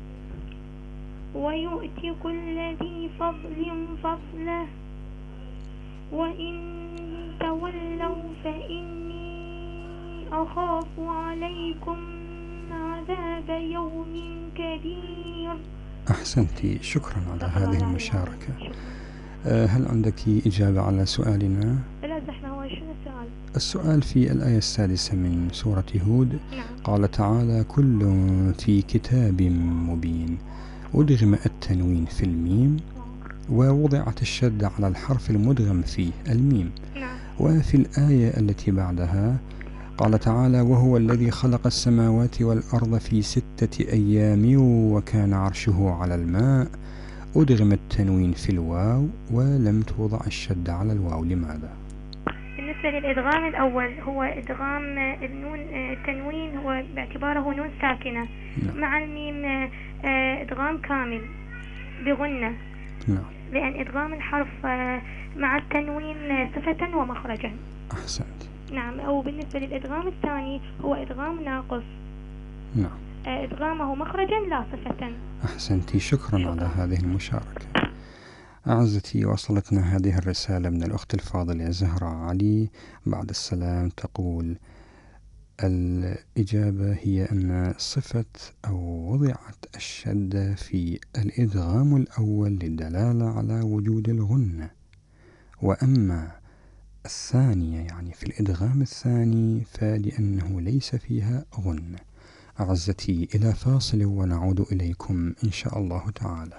كل ذي فضل فضله. وإن تولوا فإني أخاف عليكم عذاب يوم كبير. أحسنتي، شكرا على هذه المشاركة. هل عندك إجابة على سؤالنا؟ لا زحمة. هو شنو السؤال؟ السؤال في الآية السادسة من سورة هود. نعم. قال تعالى كل في كتاب مبين. أدغم التنوين في الميم ووضعت الشدة على الحرف المدغم فيه الميم. نعم. وفي الآية التي بعدها قال تعالى وهو الذي خلق السماوات والأرض في 6 أيام وكان عرشه على الماء. أدغم التنوين في الواو ولم توضع الشدة على الواو، لماذا؟ بالنسبة للإدغام الأول هو إدغام النون التنوين هو باعتباره نون ساكنة. نعم. مع الميم إدغام كامل بغنة. نعم. لأن إدغام الحرف مع التنوين صفة ومخرجا. أحسنت. نعم. أو بالنسبة للإدغام الثاني هو إدغام ناقص. نعم. إدغامه مخرجا لا صفة. أحسنتي، شكرا على هذه المشاركة. أعزتي، وصلتنا هذه الرسالة من الأخت الفاضلة زهرة علي بعد السلام، تقول: الإجابة هي أن صفة أو وضعت الشدة في الإدغام الأول للدلالة على وجود الغنة، وأما الثانية يعني في الإدغام الثاني فلأنه ليس فيها غنة. أعزتي، إلى فاصل ونعود إليكم إن شاء الله تعالى.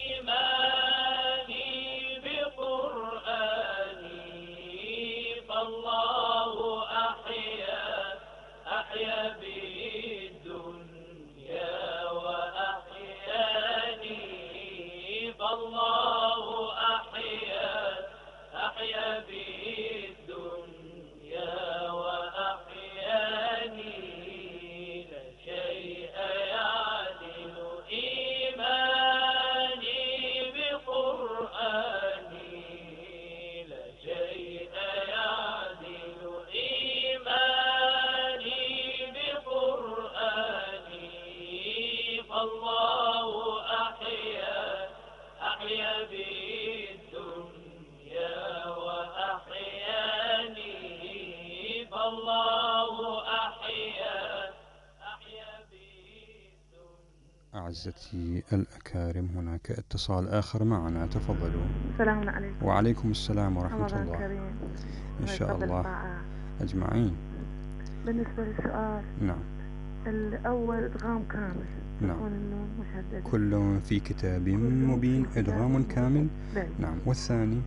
أعزتي الأكارم، هناك اتصال آخر معنا، تفضلوا. السلام عليكم. وعليكم السلام ورحمة الله. كريم. إن شاء الله أجمعين. بالنسبة للسؤال، نعم، الأول إدغام كامل. نعم. النون مشددة. كل في كتاب مبين إدغام كامل. بل. نعم. والثاني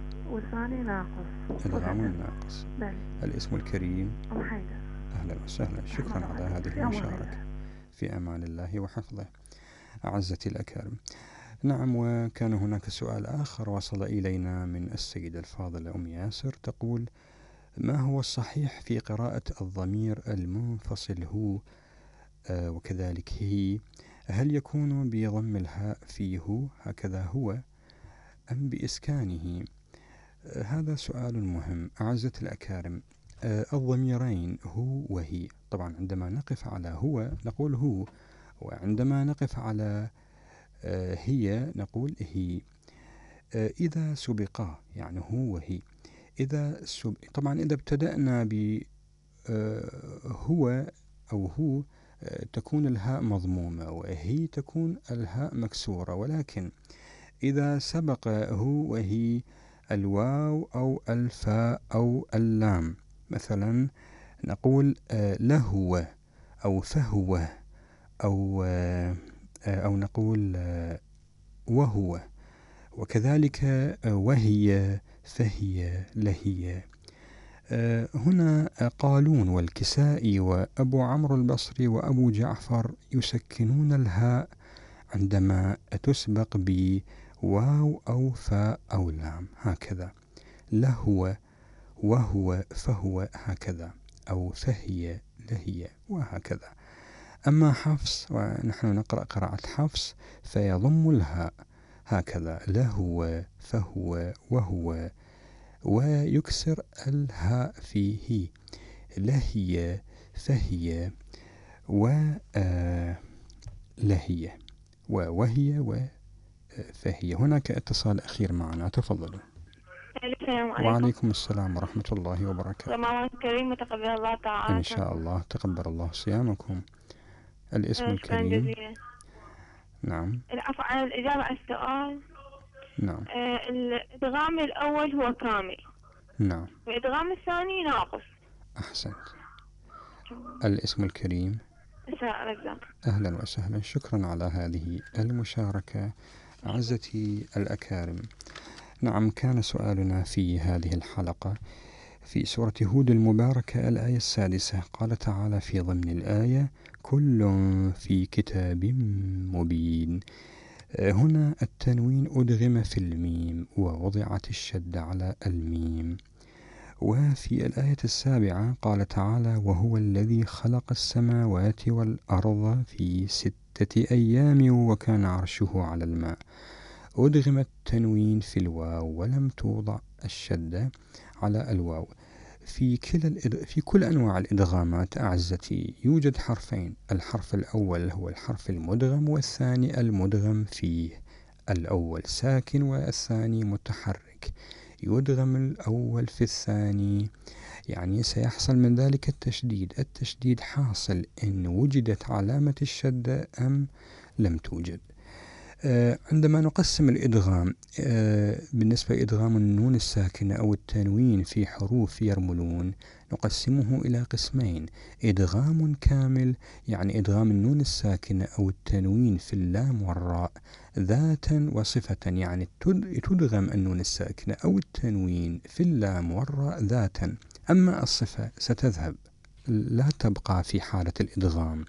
ناقص. إدغام ناقص. بل. الاسم الكريم أم حيدر. أهلا وسهلا، شكرا على هذه المشاركة. في أمان الله وحفظه. أعزتي الأكارم، نعم، وكان هناك سؤال آخر وصل إلينا من السيدة الفاضلة أم ياسر، تقول: ما هو الصحيح في قراءة الضمير المنفصل هو وكذلك هي؟ هل يكون بضم الهاء في هو هكذا هو أم بإسكانه؟ هذا سؤال مهم. أعزتي الأكارم، الضميرين هو وهي، طبعا عندما نقف على هو نقول هو، وعندما نقف على هي نقول هي. إذا سبقا يعني هو وهي، طبعا إذا ابتدأنا ب هو أو هو تكون الهاء مضمومة وهي تكون الهاء مكسورة، ولكن إذا سبق هو وهي الواو أو الفاء أو اللام، مثلا نقول لهو أو فهو أو نقول وهو، وكذلك وهي فهي لهي. هنا قالون والكسائي وأبو عمرو البصري وأبو جعفر يسكنون الهاء عندما تسبق بواو أو فاء أو لام، هكذا لهو وهو فهو هكذا، أو فهي لهي وهكذا. أما حفص ونحن نقرأ قراءة حفص فيضم الهاء هكذا لهو فهو وهو، ويكسر الهاء فيه لهي فهي ولهي وهي وفهي. هناك اتصال أخير معنا، تفضلوا. السلام عليكم. وعليكم السلام ورحمة الله وبركاته. رمضان كريم وتقبل الله تعالى. إن شاء الله تقبل الله صيامكم. الاسم الكريم. نعم. العفو عن الإجابة على السؤال. نعم. الإدغام الأول هو كامل. نعم. والإدغام الثاني ناقص. أحسنت. الاسم الكريم. أهلا وسهلا، شكرا على هذه المشاركة. أعزتي الأكارم، نعم، كان سؤالنا في هذه الحلقة في سورة هود المباركة الآية 6، قال تعالى في ضمن الآية: كل في كتاب مبين. هنا التنوين أدغم في الميم ووضعت الشدة على الميم. وفي الآية 7 قال تعالى: وهو الذي خلق السماوات والأرض في 6 أيام وكان عرشه على الماء. أدغم التنوين في الواو ولم توضع الشدة على الواو. في كل أنواع الإدغامات أعزتي يوجد حرفين، الحرف الأول هو الحرف المدغم والثاني المدغم فيه. الأول ساكن والثاني متحرك، يدغم الأول في الثاني، يعني سيحصل من ذلك التشديد. التشديد حاصل إن وجدت علامة الشدة أم لم توجد. عندما نقسم الإدغام بالنسبة لإدغام النون الساكنة أو التنوين في حروف يرملون، نقسمه إلى قسمين: إدغام كامل، يعني إدغام النون الساكنة أو التنوين في اللام والراء ذاتا وصفة، يعني تدغم النون الساكنة أو التنوين في اللام والراء ذاتا، أما الصفة ستذهب لا تبقى في حالة الإدغام.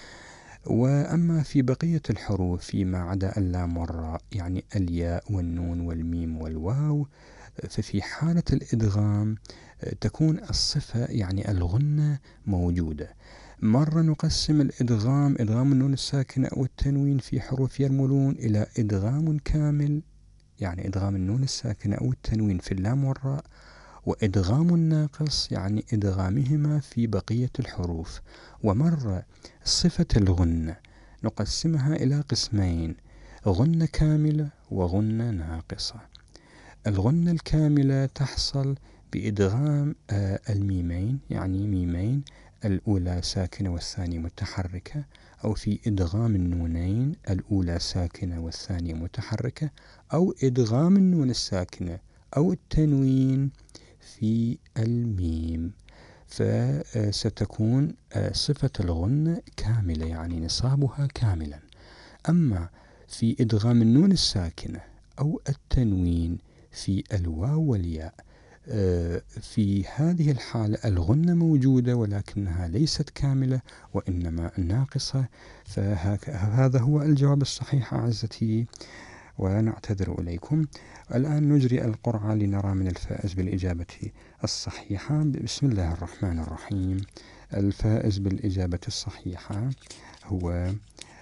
وأما في بقية الحروف فيما عدا اللام والراء، يعني الياء والنون والميم والواو، ففي حالة الإدغام تكون الصفة يعني الغنة موجودة. مرة نقسم الإدغام، إدغام النون الساكنة أو التنوين في حروف يرملون، إلى إدغام كامل، يعني إدغام النون الساكنة أو التنوين في اللام والراء، وإدغام ناقص، يعني إدغامهما في بقية الحروف. ومرة صفة الغنة نقسمها إلى قسمين: غنة كاملة وغنة ناقصة. الغنة الكاملة تحصل بإدغام الميمين، يعني ميمين الأولى ساكنة والثانية متحركة، أو في إدغام النونين الأولى ساكنة والثانية متحركة، أو إدغام النون الساكنة أو التنوين في الميم، فستكون صفة الغنة كاملة، يعني نصابها كاملا. أما في إدغام النون الساكنة أو التنوين في الواو والياء، في هذه الحالة الغنة موجودة ولكنها ليست كاملة وإنما ناقصة. فهذا هو الجواب الصحيح أعزتي، ونعتذر إليكم. الآن نجري القرعة لنرى من الفائز بالإجابة الصحيحة. بسم الله الرحمن الرحيم. الفائز بالإجابة الصحيحة هو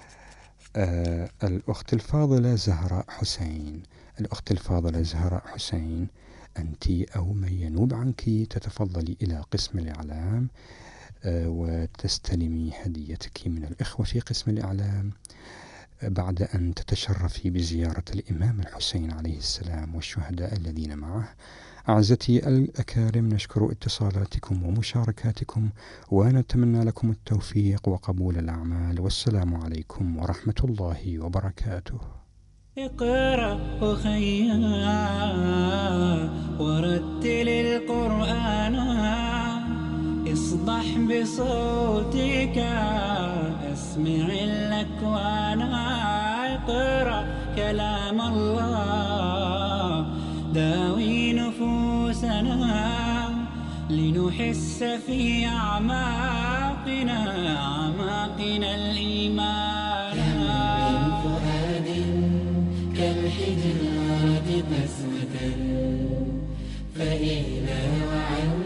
الأخت الفاضلة زهراء حسين. الأخت الفاضلة زهراء حسين، أنت أو من ينوب عنك تتفضلي إلى قسم الإعلام وتستلمي هديتك من الإخوة في قسم الإعلام، بعد أن تتشرفي بزيارة الإمام الحسين عليه السلام والشهداء الذين معه. أعزتي الأكارم، نشكر اتصالاتكم ومشاركاتكم، ونتمنى لكم التوفيق وقبول الأعمال، والسلام عليكم ورحمة الله وبركاته. اقرأ أخيا ورتل القرآن، اصدح بصوتك اسمع الأكوان. اقرأ كلام الله داوي نفوسنا، لنحس في أعماقنا الإيمان. كم من فؤاد كالحجارة قسوة، فإذا وعى